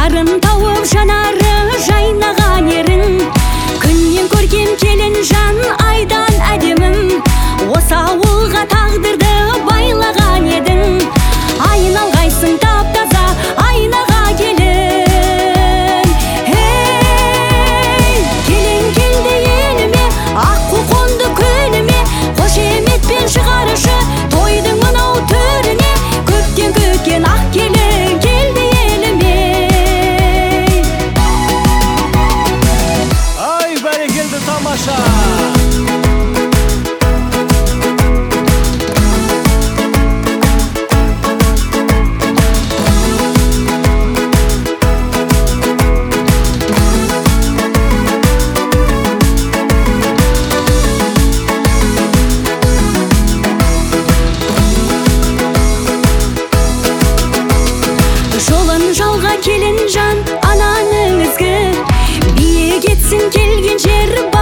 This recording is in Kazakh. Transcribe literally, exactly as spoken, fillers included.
жарын тауып жанары жайнаған ерін. Күннен көрген келін жан айдан әдемім, осы ауылға тағдырды байлаған едің. Айналғайсың тап-таза айнаға келін. Ей, келін келді еліме, аққу қонды көліме, қошеметпен шығарышы тойдың мынау түріне. Көптен күткен ақ келін келді еліме. Ай, бәрекелді, тамаша! Жолын жалға келін жан ананың ізгі, бие кетсін келген жер